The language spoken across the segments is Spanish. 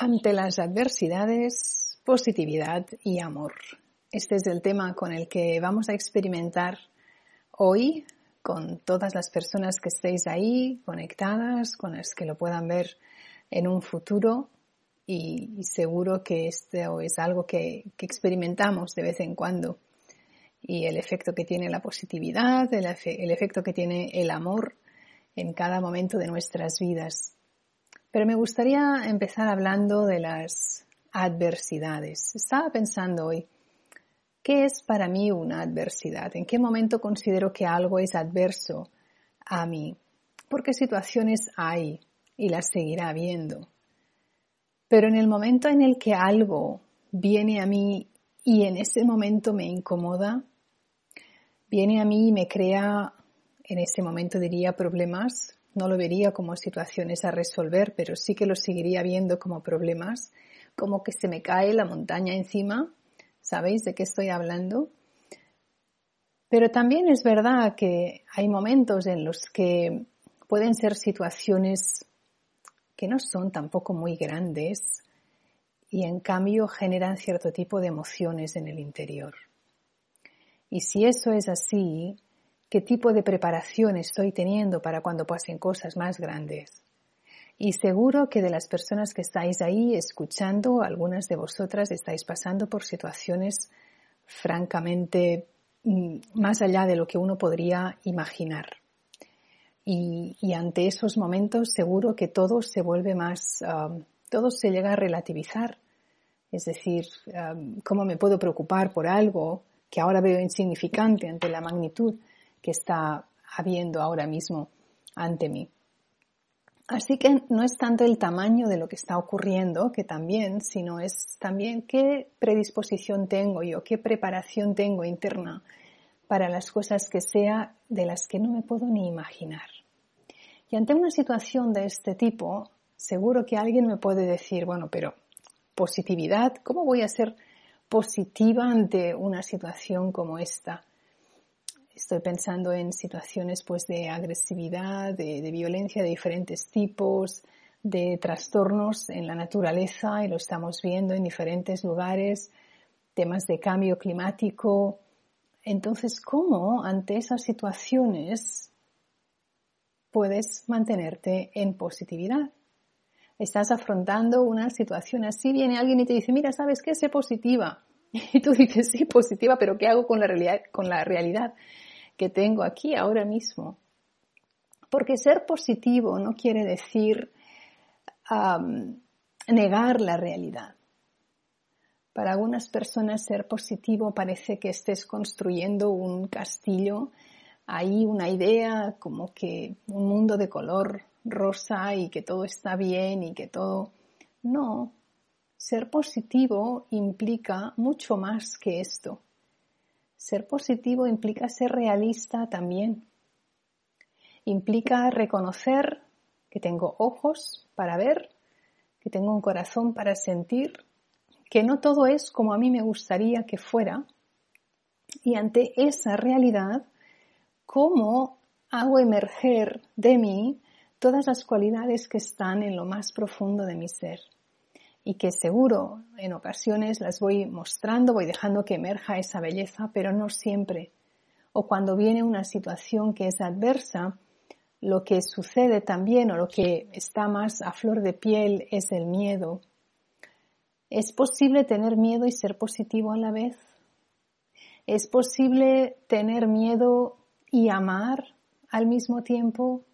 Ante las adversidades, positividad y amor. Este es el tema con el que vamos a experimentar hoy con todas las personas que estéis ahí conectadas, con las que lo puedan ver en un futuro y seguro que esto es algo que experimentamos de vez en cuando. Y el efecto que tiene la positividad, el efecto que tiene el amor en cada momento de nuestras vidas. Pero me gustaría empezar hablando de las adversidades. Estaba pensando hoy, ¿qué es para mí una adversidad? ¿En qué momento considero que algo es adverso a mí? ¿Por qué situaciones hay y las seguirá habiendo? Pero en el momento en el que algo viene a mí y en ese momento me incomoda, viene a mí y me crea, en ese momento diría problemas, no lo vería como situaciones a resolver, pero sí que lo seguiría viendo como problemas, como que se me cae la montaña encima. ¿Sabéis de qué estoy hablando? Pero también es verdad que hay momentos en los que pueden ser situaciones que no son tampoco muy grandes y en cambio generan cierto tipo de emociones en el interior. Y si eso es así, ¿qué tipo de preparación estoy teniendo para cuando pasen cosas más grandes? Y seguro que de las personas que estáis ahí escuchando, algunas de vosotras estáis pasando por situaciones francamente más allá de lo que uno podría imaginar. Y ante esos momentos seguro que todo se vuelve más, todo se llega a relativizar. Es decir, ¿cómo me puedo preocupar por algo que ahora veo insignificante ante la magnitud que está habiendo ahora mismo ante mí? Así que no es tanto el tamaño de lo que está ocurriendo, que también, sino es también qué predisposición tengo yo, qué preparación tengo interna para las cosas que sea de las que no me puedo ni imaginar. Y ante una situación de este tipo, seguro que alguien me puede decir, bueno, pero positividad, ¿cómo voy a ser positiva ante una situación como esta? Estoy pensando en situaciones pues de agresividad, de violencia de diferentes tipos, de trastornos en la naturaleza y lo estamos viendo en diferentes lugares, temas de cambio climático. Entonces, ¿cómo ante esas situaciones puedes mantenerte en positividad? Estás afrontando una situación así, viene alguien y te dice, mira, ¿sabes qué? Sé positiva. Y tú dices, sí, positiva, pero ¿qué hago con la realidad que tengo aquí ahora mismo? Porque ser positivo no quiere decir negar la realidad. Para algunas personas ser positivo parece que estés construyendo un castillo, hay una idea como que un mundo de color rosa y que todo está bien y que todo... No, ser positivo implica mucho más que esto. Ser positivo implica ser realista también. Implica reconocer que tengo ojos para ver, que tengo un corazón para sentir, que no todo es como a mí me gustaría que fuera. Y ante esa realidad, ¿cómo hago emerger de mí todas las cualidades que están en lo más profundo de mi ser? Y que seguro en ocasiones las voy mostrando, voy dejando que emerja esa belleza, pero no siempre. O cuando viene una situación que es adversa, lo que sucede también o lo que está más a flor de piel es el miedo. ¿Es posible tener miedo y ser positivo a la vez? ¿Es posible tener miedo y amar al mismo tiempo?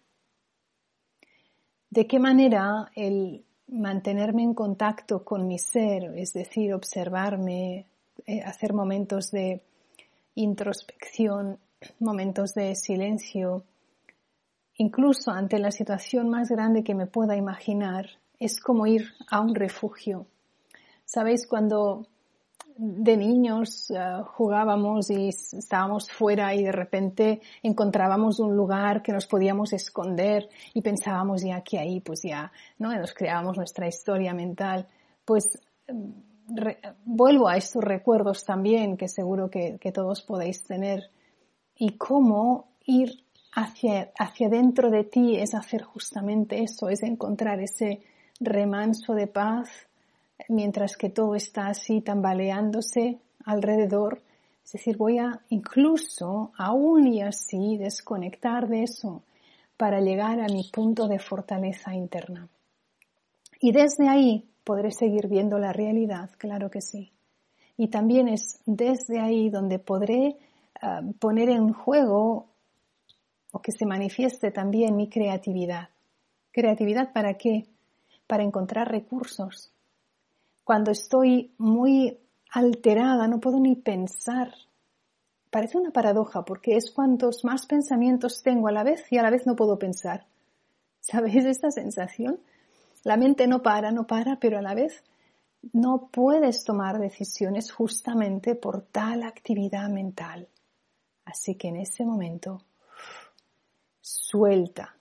¿De qué manera el mantenerme en contacto con mi ser, es decir, observarme, hacer momentos de introspección, momentos de silencio, incluso ante la situación más grande que me pueda imaginar, es como ir a un refugio? ¿Sabéis cuando de niños jugábamos y estábamos fuera y de repente encontrábamos un lugar que nos podíamos esconder y pensábamos ya que ahí pues ya, ¿no? Nos creábamos nuestra historia mental? Pues vuelvo a estos recuerdos también que seguro que todos podéis tener, y cómo ir hacia dentro de ti es hacer justamente eso, es encontrar ese remanso de paz, mientras que todo está así tambaleándose alrededor. Es decir, voy a incluso, aún y así, desconectar de eso para llegar a mi punto de fortaleza interna. Y desde ahí podré seguir viendo la realidad, claro que sí. Y también es desde ahí donde podré poner en juego o que se manifieste también mi creatividad. ¿Creatividad para qué? Para encontrar recursos. Cuando estoy muy alterada, no puedo ni pensar. Parece una paradoja porque es cuantos más pensamientos tengo a la vez y a la vez no puedo pensar. ¿Sabéis esta sensación? La mente no para, pero a la vez no puedes tomar decisiones justamente por tal actividad mental. Así que en ese momento, suelta,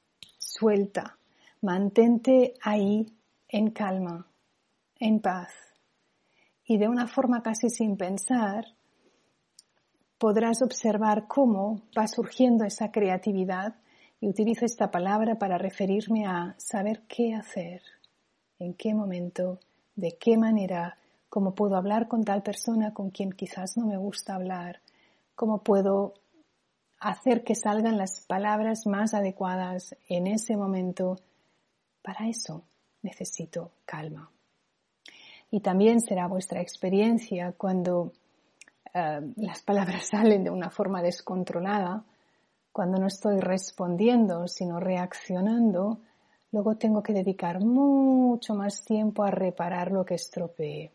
mantente ahí en calma, en paz. Y de una forma casi sin pensar, podrás observar cómo va surgiendo esa creatividad, y utilizo esta palabra para referirme a saber qué hacer, en qué momento, de qué manera, cómo puedo hablar con tal persona con quien quizás no me gusta hablar, cómo puedo hacer que salgan las palabras más adecuadas en ese momento. Para eso necesito calma. Y también será vuestra experiencia cuando las palabras salen de una forma descontrolada, cuando no estoy respondiendo, sino reaccionando, luego tengo que dedicar mucho más tiempo a reparar lo que estropeé.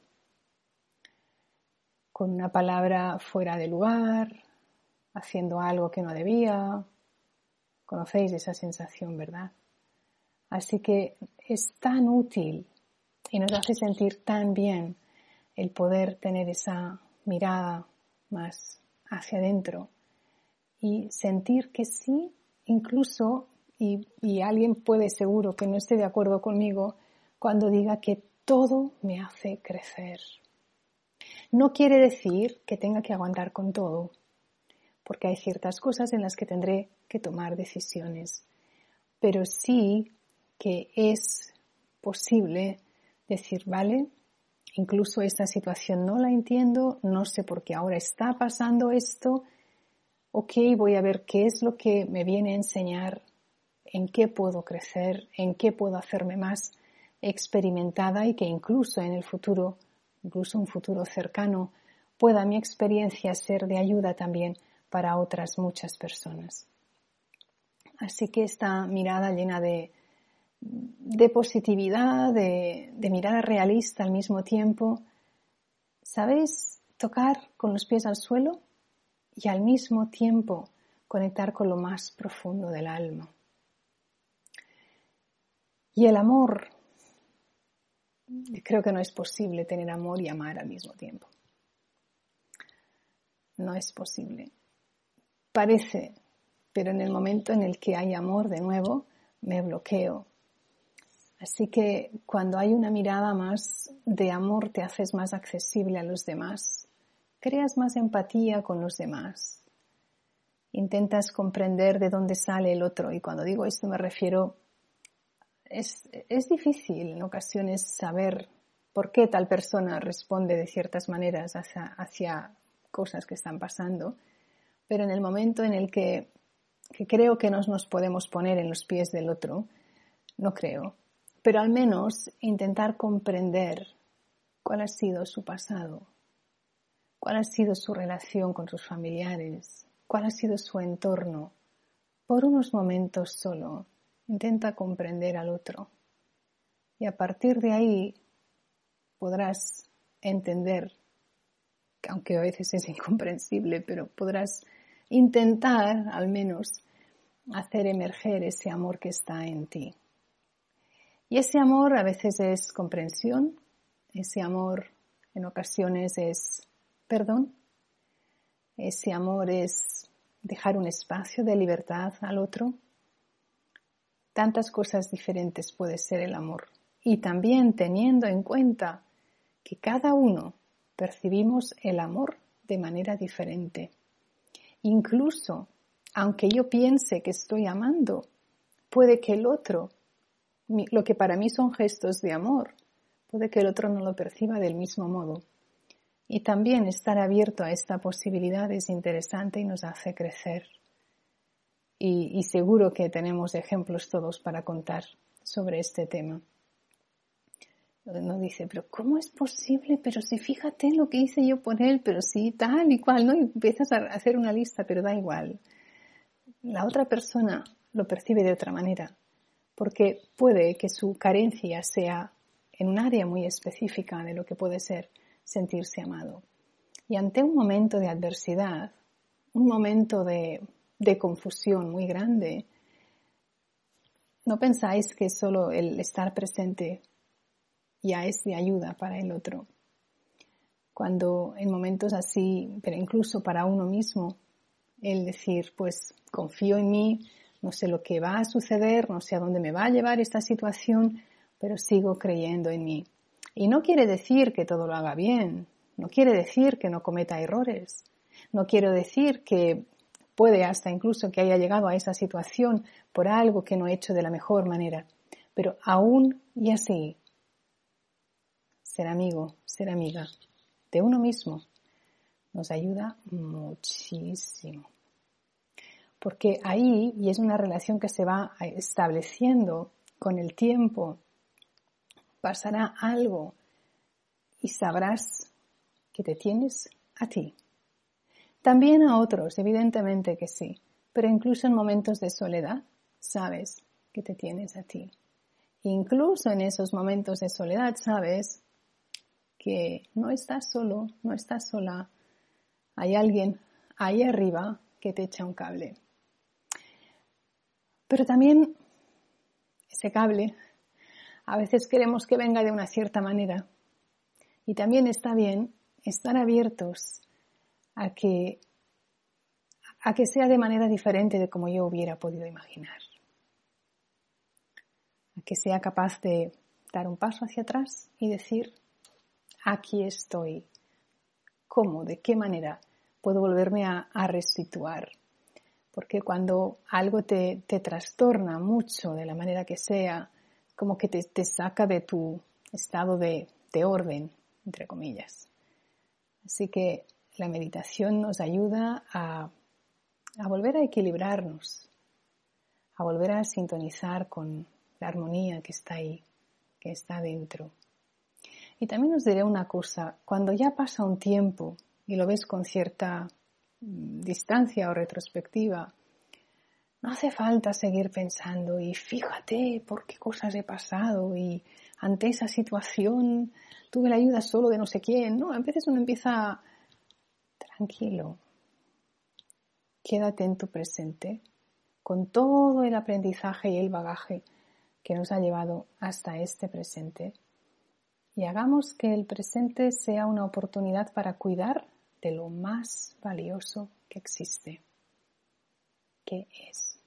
Con una palabra fuera de lugar, haciendo algo que no debía. Conocéis esa sensación, ¿verdad? Así que es tan útil y nos hace sentir tan bien el poder tener esa mirada más hacia adentro y sentir que sí, incluso, y alguien puede seguro que no esté de acuerdo conmigo cuando diga que todo me hace crecer. No quiere decir que tenga que aguantar con todo, porque hay ciertas cosas en las que tendré que tomar decisiones, pero sí que es posible decir, vale, incluso esta situación no la entiendo, no sé por qué ahora está pasando esto, ok, voy a ver qué es lo que me viene a enseñar, en qué puedo crecer, en qué puedo hacerme más experimentada y que incluso en el futuro, incluso un futuro cercano, pueda mi experiencia ser de ayuda también para otras muchas personas. Así que esta mirada llena de positividad, de mirada realista al mismo tiempo, ¿sabéis tocar con los pies al suelo y al mismo tiempo conectar con lo más profundo del alma? Y el amor, creo que no es posible tener amor y amar al mismo tiempo. No es posible. Parece, pero en el momento en el que hay amor de nuevo, me bloqueo. Así que cuando hay una mirada más de amor, te haces más accesible a los demás, creas más empatía con los demás, intentas comprender de dónde sale el otro. Y cuando digo esto me refiero, es difícil en ocasiones saber por qué tal persona responde de ciertas maneras hacia cosas que están pasando, pero en el momento en el que creo que nos podemos poner en los pies del otro, no creo, pero al menos intentar comprender cuál ha sido su pasado, cuál ha sido su relación con sus familiares, cuál ha sido su entorno. Por unos momentos solo, intenta comprender al otro y a partir de ahí podrás entender, aunque a veces es incomprensible, pero podrás intentar al menos hacer emerger ese amor que está en ti. Y ese amor a veces es comprensión, ese amor en ocasiones es perdón, ese amor es dejar un espacio de libertad al otro. Tantas cosas diferentes puede ser el amor. Y también teniendo en cuenta que cada uno percibimos el amor de manera diferente. Incluso, aunque yo piense que estoy amando, puede que el otro, lo que para mí son gestos de amor, Puede que el otro no lo perciba del mismo modo. Y también estar abierto a esta posibilidad es interesante y nos hace crecer. Y seguro que tenemos ejemplos todos para contar sobre este tema. Uno dice, pero ¿cómo es posible? Pero si fíjate lo que hice yo por él, pero sí, tal y cual, ¿no? Y empiezas a hacer una lista, pero da igual. La otra persona lo percibe de otra manera, porque puede que su carencia sea en un área muy específica de lo que puede ser sentirse amado. Y ante un momento de adversidad, un momento de confusión muy grande, no pensáis que solo el estar presente ya es de ayuda para el otro. Cuando en momentos así, pero incluso para uno mismo, el decir, pues confío en mí, no sé lo que va a suceder, no sé a dónde me va a llevar esta situación, pero sigo creyendo en mí. Y no quiere decir que todo lo haga bien, no quiere decir que no cometa errores, no quiero decir que puede hasta incluso que haya llegado a esa situación por algo que no he hecho de la mejor manera, pero aún y así, ser amigo, ser amiga de uno mismo nos ayuda muchísimo. Porque ahí, y es una relación que se va estableciendo con el tiempo, pasará algo y sabrás que te tienes a ti. También a otros, evidentemente que sí, pero incluso en momentos de soledad sabes que te tienes a ti. Incluso en esos momentos de soledad sabes que no estás solo, no estás sola. Hay alguien ahí arriba que te echa un cable. Pero también ese cable a veces queremos que venga de una cierta manera. Y también está bien estar abiertos a que sea de manera diferente de como yo hubiera podido imaginar. A que sea capaz de dar un paso hacia atrás y decir, aquí estoy. ¿Cómo? ¿De qué manera puedo volverme a resituar? Porque cuando algo te trastorna mucho de la manera que sea, como que te saca de tu estado de orden, entre comillas. Así que la meditación nos ayuda a volver a equilibrarnos, a volver a sintonizar con la armonía que está ahí, que está dentro. Y también os diré una cosa, cuando ya pasa un tiempo y lo ves con cierta distancia o retrospectiva, no hace falta seguir pensando y fíjate por qué cosas he pasado y ante esa situación tuve la ayuda solo de no sé quién. No, a veces uno empieza tranquilo. Quédate en tu presente con todo el aprendizaje y el bagaje que nos ha llevado hasta este presente y hagamos que el presente sea una oportunidad para cuidar de lo más valioso que existe, que es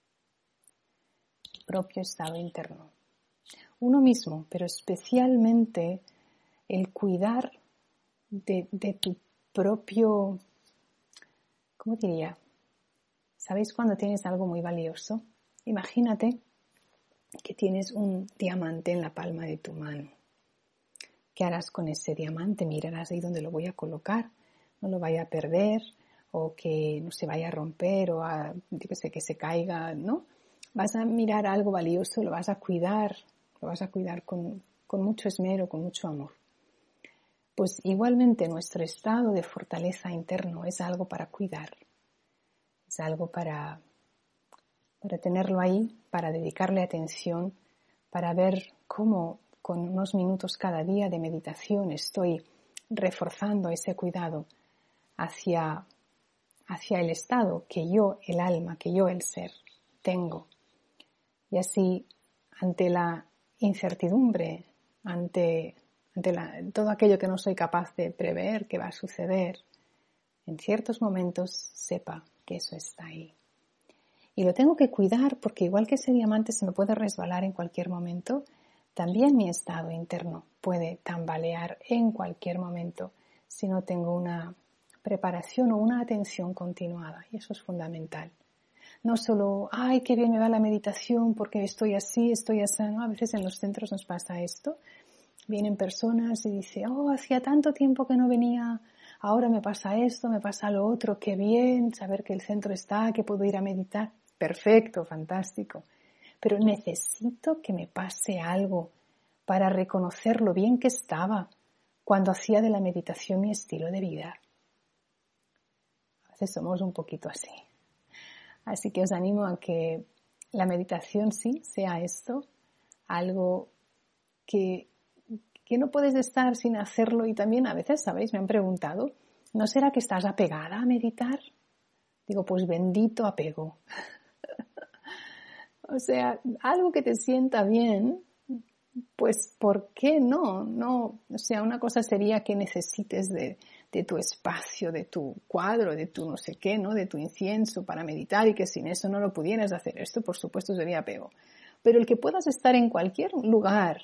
el propio estado interno. Uno mismo, pero especialmente el cuidar de tu propio, ¿cómo diría? ¿Sabéis cuando tienes algo muy valioso? Imagínate que tienes un diamante en la palma de tu mano. ¿Qué harás con ese diamante? Mirarás ahí dónde lo voy a colocar, no lo vaya a perder o que no se vaya a romper o que se caiga, ¿no? Vas a mirar algo valioso, lo vas a cuidar con mucho esmero, con mucho amor. Pues igualmente nuestro estado de fortaleza interno es algo para cuidar, es algo para tenerlo ahí, para dedicarle atención, para ver cómo con unos minutos cada día de meditación estoy reforzando ese cuidado hacia el estado que yo, el alma, que yo, el ser, tengo. Y así, ante la incertidumbre, ante todo aquello que no soy capaz de prever que va a suceder, en ciertos momentos sepa que eso está ahí. Y lo tengo que cuidar porque igual que ese diamante se me puede resbalar en cualquier momento, también mi estado interno puede tambalear en cualquier momento si no tengo una preparación o una atención continuada. Y eso es fundamental. No solo, ay, qué bien me va la meditación porque estoy así, ¿no? A veces en los centros nos pasa esto. Vienen personas y dicen, oh, hacía tanto tiempo que no venía, ahora me pasa esto, me pasa lo otro, qué bien saber que el centro está, que puedo ir a meditar. Perfecto, fantástico. Pero necesito que me pase algo para reconocer lo bien que estaba cuando hacía de la meditación mi estilo de vida. A veces somos un poquito así. Así que os animo a que la meditación sí sea esto, algo que no puedes estar sin hacerlo. Y también a veces, ¿sabéis? Me han preguntado, ¿no será que estás apegada a meditar? Digo, pues bendito apego. O sea, algo que te sienta bien, pues ¿por qué no? No, o sea, una cosa sería que necesites de tu espacio, de tu cuadro, de tu no sé qué, ¿no? De tu incienso para meditar y que sin eso no lo pudieras hacer. Esto, por supuesto, sería apego. Pero el que puedas estar en cualquier lugar,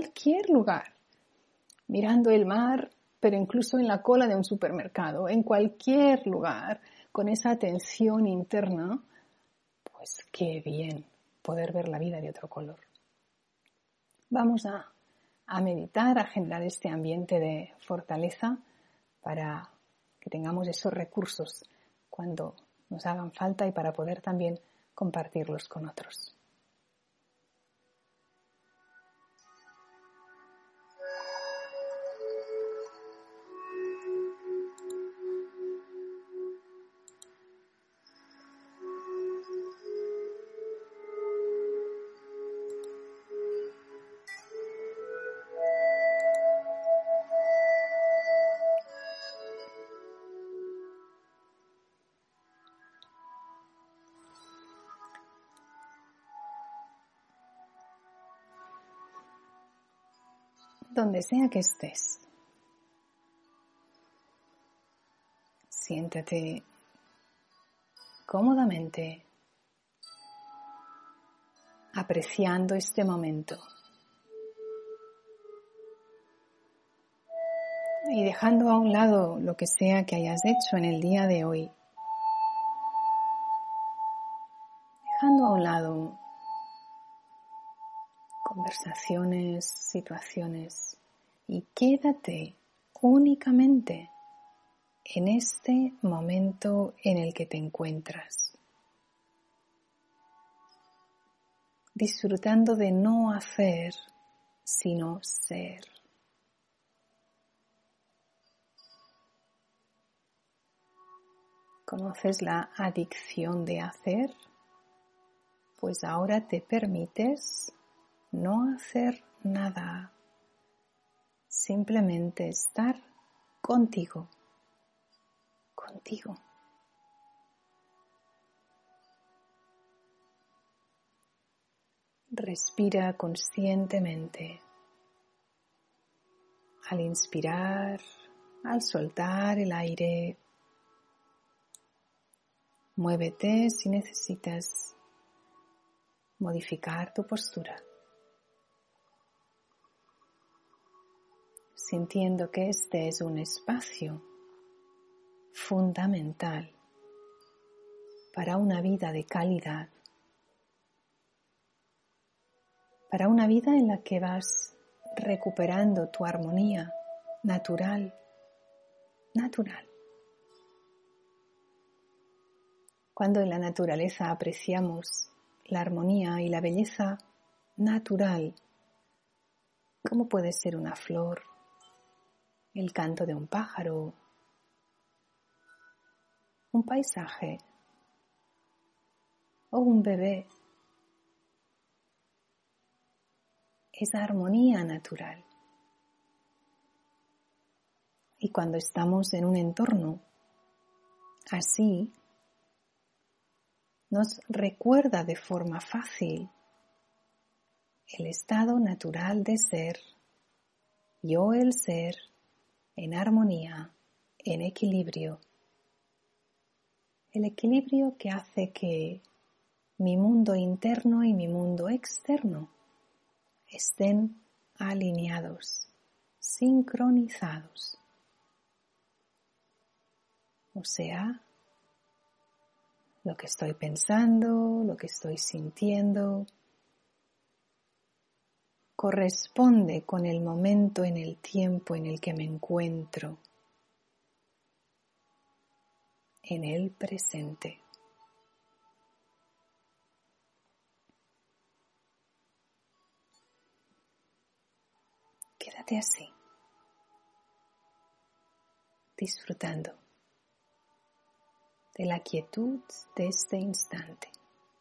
mirando el mar, pero incluso en la cola de un supermercado, en cualquier lugar, con esa atención interna, pues qué bien poder ver la vida de otro color. Vamos a meditar, a generar este ambiente de fortaleza para que tengamos esos recursos cuando nos hagan falta y para poder también compartirlos con otros. Donde sea que estés, siéntate cómodamente, apreciando este momento y dejando a un lado lo que sea que hayas hecho en el día de hoy. Dejando a un lado conversaciones, situaciones y quédate únicamente en este momento en el que te encuentras, disfrutando de no hacer, sino ser. ¿Conoces la adicción de hacer? Pues ahora te permites no hacer nada, simplemente estar contigo. Respira conscientemente. Al inspirar, al soltar el aire, muévete si necesitas modificar tu postura, sintiendo que este es un espacio fundamental para una vida de calidad, para una vida en la que vas recuperando tu armonía natural. Cuando en la naturaleza apreciamos la armonía y la belleza natural, como puede ser una flor, el canto de un pájaro, un paisaje o un bebé, esa armonía natural. Y cuando estamos en un entorno así, nos recuerda de forma fácil el estado natural de ser, yo el ser, en armonía, en equilibrio. El equilibrio que hace que mi mundo interno y mi mundo externo estén alineados, sincronizados. O sea, lo que estoy pensando, lo que estoy sintiendo, corresponde con el momento en el tiempo en el que me encuentro, en el presente. Quédate así, disfrutando de la quietud de este instante.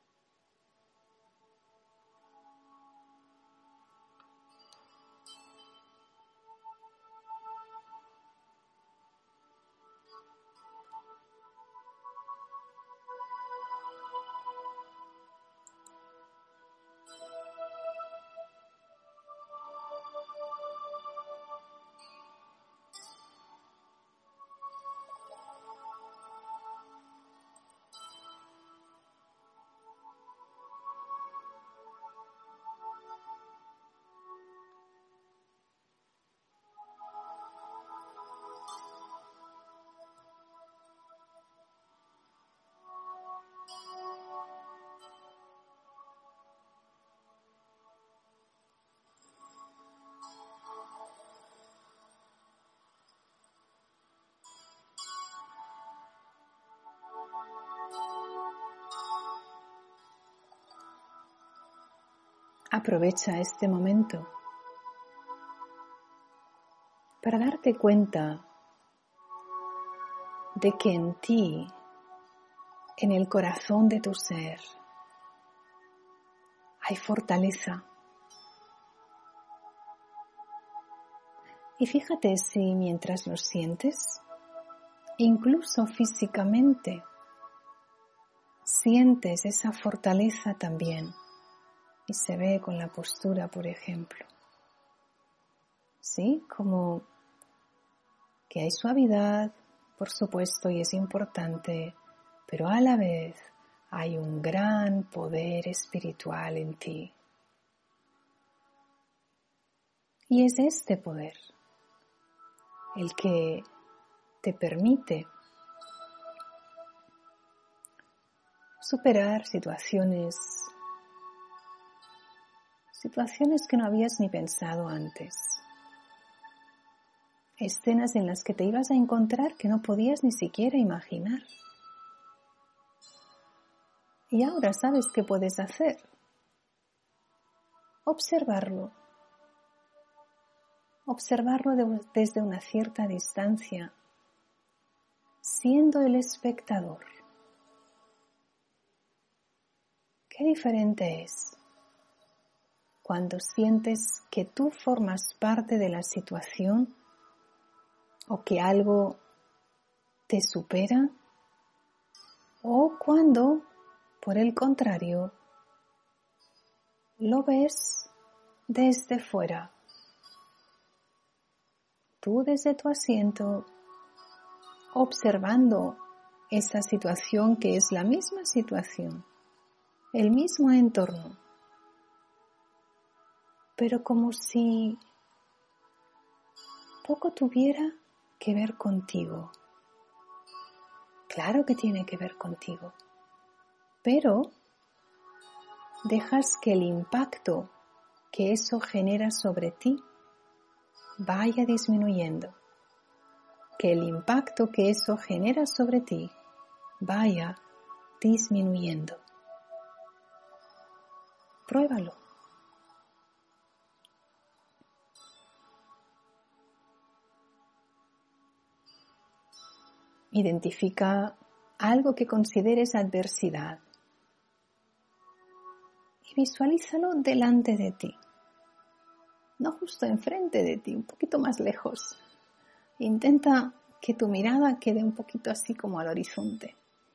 Aprovecha este momento para darte cuenta de que en ti, en el corazón de tu ser, hay fortaleza. Y fíjate si mientras lo sientes, incluso físicamente, sientes esa fortaleza también. Y se ve con la postura, por ejemplo. ¿Sí? Como que hay suavidad, por supuesto, y es importante, pero a la vez hay un gran poder espiritual en ti. Y es este poder el que te permite superar situaciones que no habías ni pensado antes. Escenas en las que te ibas a encontrar que no podías ni siquiera imaginar. Y ahora sabes qué puedes hacer. Observarlo desde una cierta distancia, siendo el espectador. Qué diferente es cuando sientes que tú formas parte de la situación o que algo te supera, o cuando, por el contrario, lo ves desde fuera. Tú desde tu asiento, observando esa situación que es la misma situación, el mismo entorno, pero como si poco tuviera que ver contigo. Claro que tiene que ver contigo, pero dejas que el impacto que eso genera sobre ti vaya disminuyendo, que el impacto que eso genera sobre ti vaya disminuyendo. Pruébalo. Identifica algo que consideres adversidad y visualízalo delante de ti. No justo enfrente de ti, un poquito más lejos. Intenta que tu mirada quede un poquito así como al horizonte.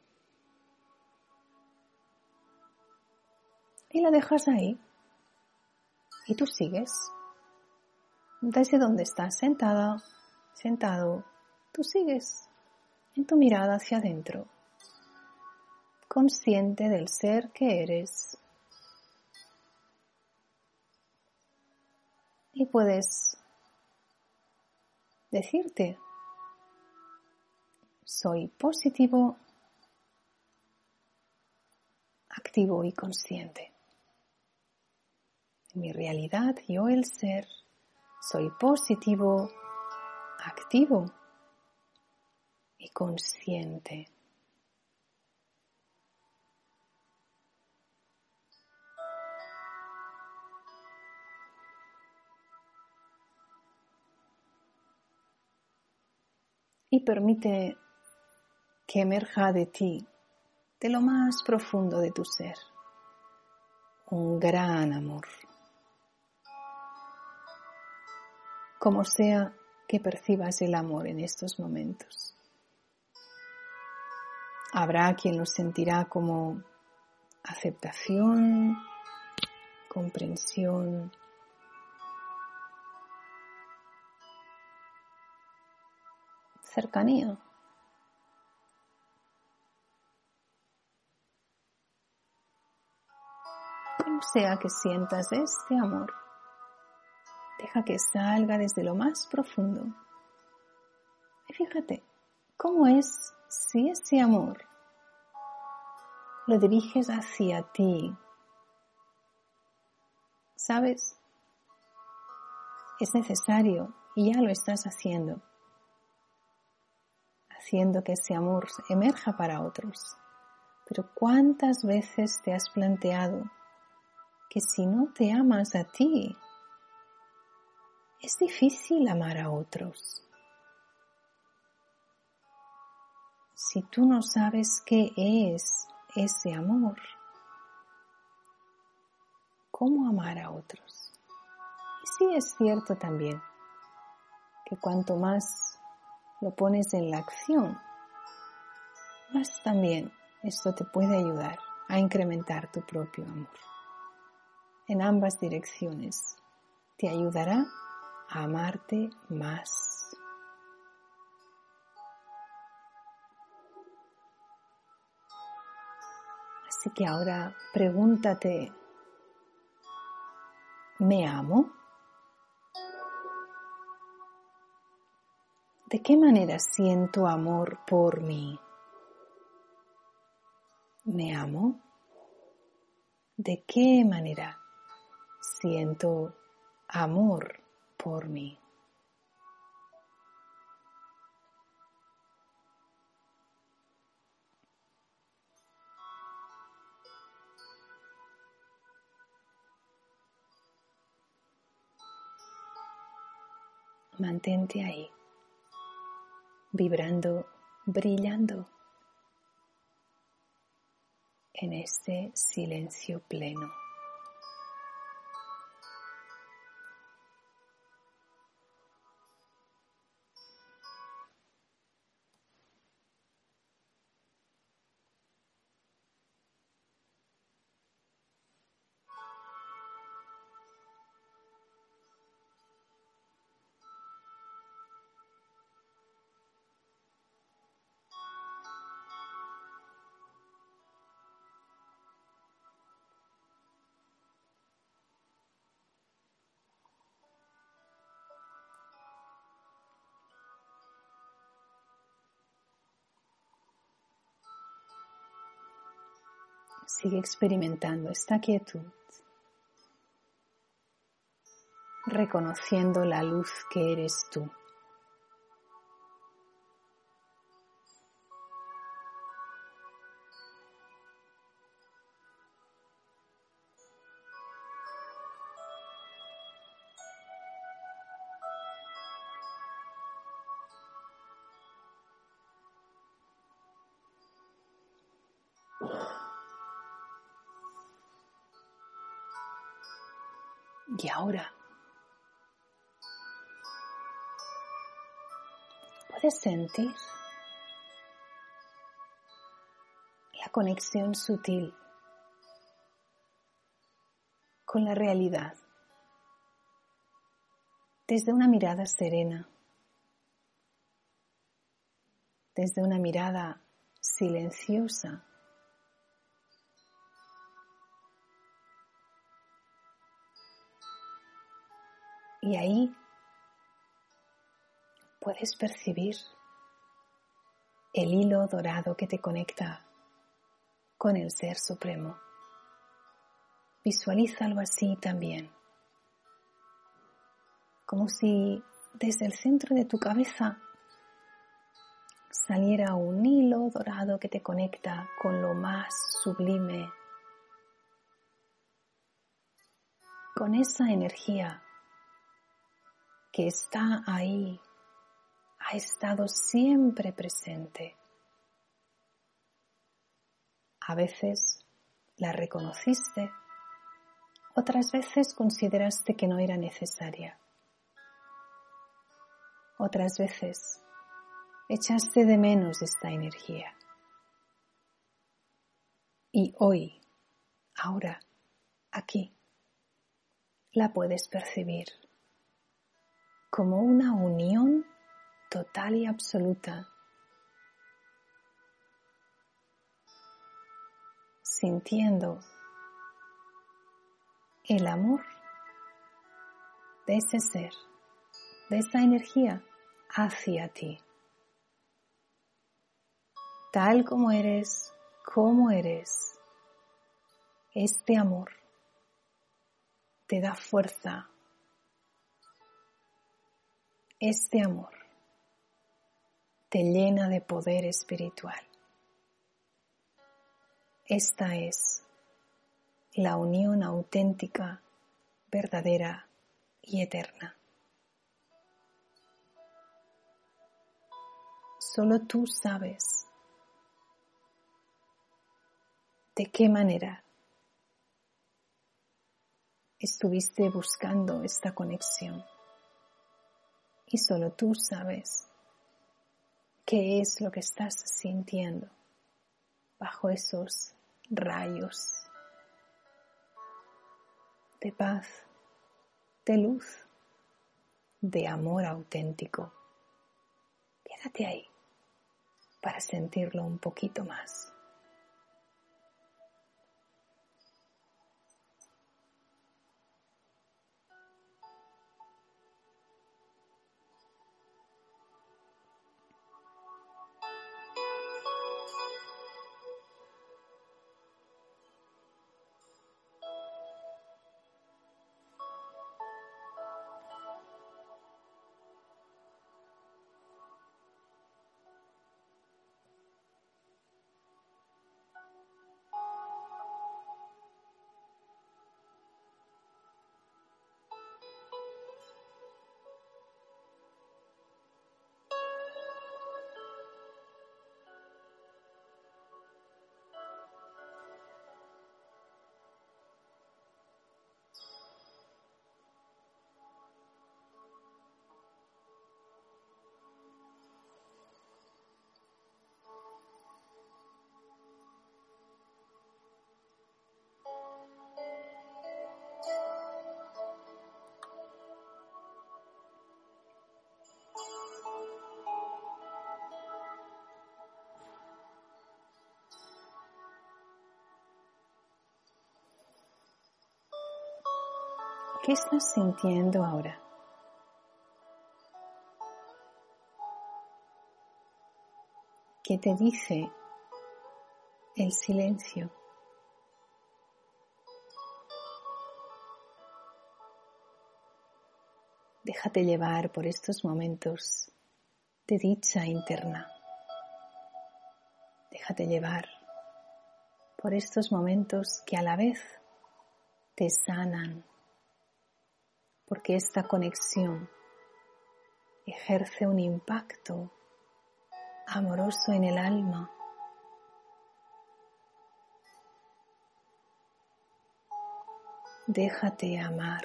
Y la dejas ahí. Y tú sigues. Desde donde estás sentada, sentado, tú sigues en tu mirada hacia adentro, consciente del ser que eres. Y puedes decirte, soy positivo, activo y consciente. En mi realidad, yo, el ser, soy positivo, activo y consciente. Y permite que emerja de ti, de lo más profundo de tu ser, un gran amor. Como sea que percibas el amor en estos momentos. Habrá quien lo sentirá como aceptación, comprensión, cercanía. Como sea que sientas este amor, deja que salga desde lo más profundo. Y fíjate, ¿cómo es si ese amor lo diriges hacia ti? ¿Sabes? Es necesario y ya lo estás haciendo que ese amor emerja para otros. Pero ¿cuántas veces te has planteado que si no te amas a ti, es difícil amar a otros? Si tú no sabes qué es ese amor, ¿cómo amar a otros? Y sí es cierto también que cuanto más lo pones en la acción, más también esto te puede ayudar a incrementar tu propio amor. En ambas direcciones te ayudará a amarte más. Así que ahora pregúntate, ¿me amo? ¿De qué manera siento amor por mí? ¿Me amo? ¿De qué manera siento amor por mí? Mantente ahí, vibrando, brillando en este silencio pleno. Sigue experimentando esta quietud, reconociendo la luz que eres tú. Y ahora puedes sentir la conexión sutil con la realidad desde una mirada serena, desde una mirada silenciosa. Y ahí puedes percibir el hilo dorado que te conecta con el Ser Supremo. Visualízalo así también, como si desde el centro de tu cabeza saliera un hilo dorado que te conecta con lo más sublime, con esa energía que está ahí, ha estado siempre presente. A veces la reconociste, otras veces consideraste que no era necesaria. Otras veces echaste de menos esta energía. Y hoy, ahora, aquí, la puedes percibir como una unión total y absoluta, sintiendo el amor de ese ser, de esa energía hacia ti. Tal como eres, este amor te da fuerza. Este amor te llena de poder espiritual. Esta es la unión auténtica, verdadera y eterna. Solo tú sabes de qué manera estuviste buscando esta conexión. Y solo tú sabes qué es lo que estás sintiendo bajo esos rayos de paz, de luz, de amor auténtico. Quédate ahí para sentirlo un poquito más. ¿Qué estás sintiendo ahora? ¿Qué te dice el silencio? Déjate llevar por estos momentos de dicha interna. Déjate llevar por estos momentos que a la vez te sanan, porque esta conexión ejerce un impacto amoroso en el alma. Déjate amar.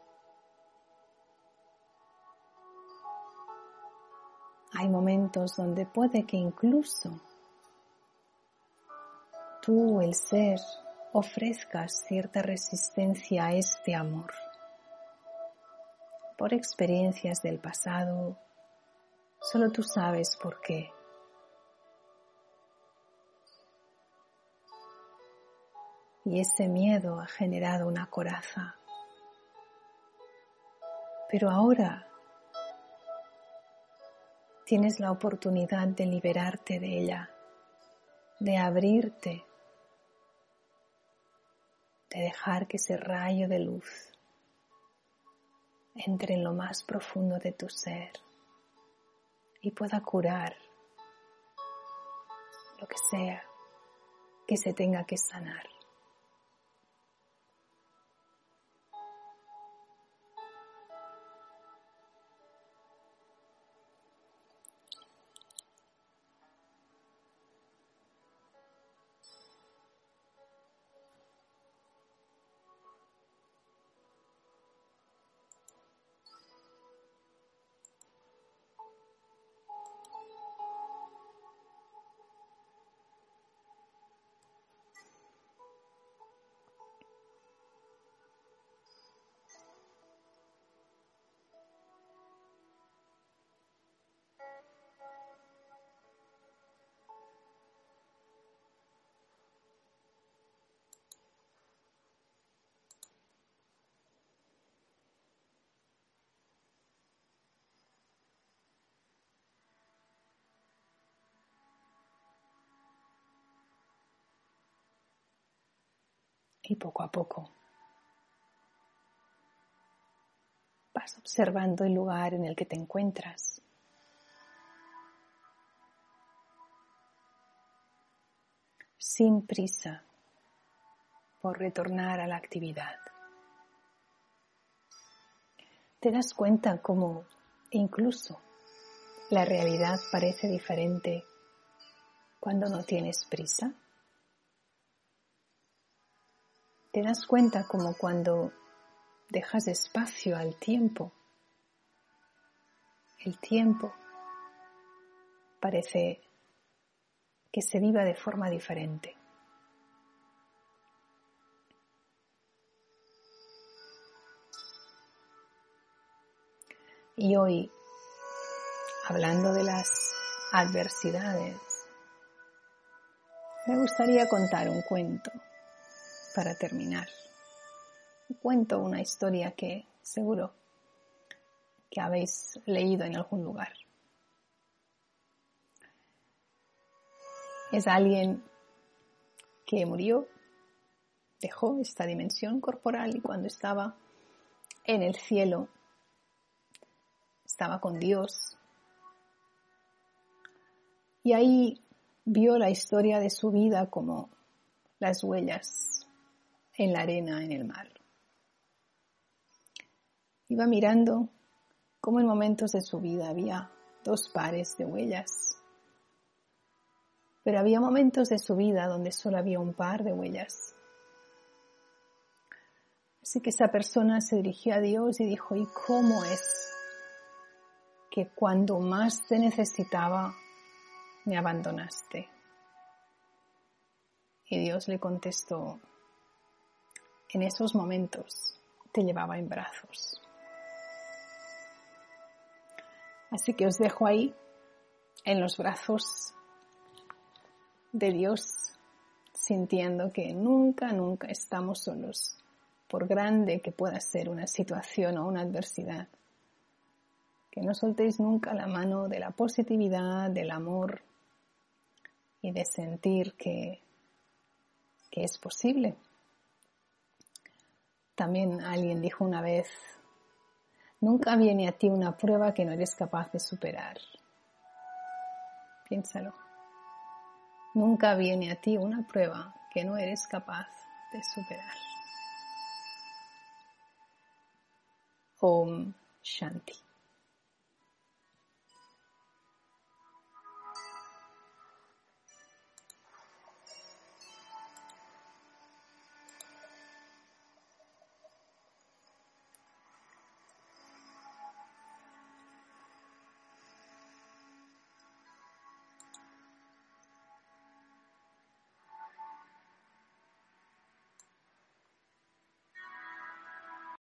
Hay momentos donde puede que incluso tú, el ser, ofrezcas cierta resistencia a este amor por experiencias del pasado. Solo tú sabes por qué. Y ese miedo ha generado una coraza. Pero ahora tienes la oportunidad de liberarte de ella, de abrirte, de dejar que ese rayo de luz entre en lo más profundo de tu ser y pueda curar lo que sea que se tenga que sanar. Y poco a poco vas observando el lugar en el que te encuentras. Sin prisa por retornar a la actividad. Te das cuenta cómo incluso la realidad parece diferente cuando no tienes prisa. Te das cuenta como cuando dejas espacio al tiempo. El tiempo parece que se viva de forma diferente. Y hoy, hablando de las adversidades, me gustaría contar un cuento para terminar. Cuento una historia que seguro que habéis leído en algún lugar. Es alguien que murió, dejó esta dimensión corporal y cuando estaba en el cielo, estaba con Dios. Y ahí vio la historia de su vida como las huellas en la arena, en el mar. Iba mirando cómo en momentos de su vida había 2 pares de huellas, pero había momentos de su vida donde solo había un par de huellas. Así que esa persona se dirigió a Dios y dijo, ¿y cómo es que cuando más te necesitaba me abandonaste? Y Dios le contestó, en esos momentos te llevaba en brazos. Así que os dejo ahí, en los brazos de Dios, sintiendo que nunca, nunca estamos solos, por grande que pueda ser una situación o una adversidad. Que no soltéis nunca la mano de la positividad, del amor y de sentir que es posible. También alguien dijo una vez, nunca viene a ti una prueba que no eres capaz de superar. Piénsalo. Nunca viene a ti una prueba que no eres capaz de superar. Om Shanti.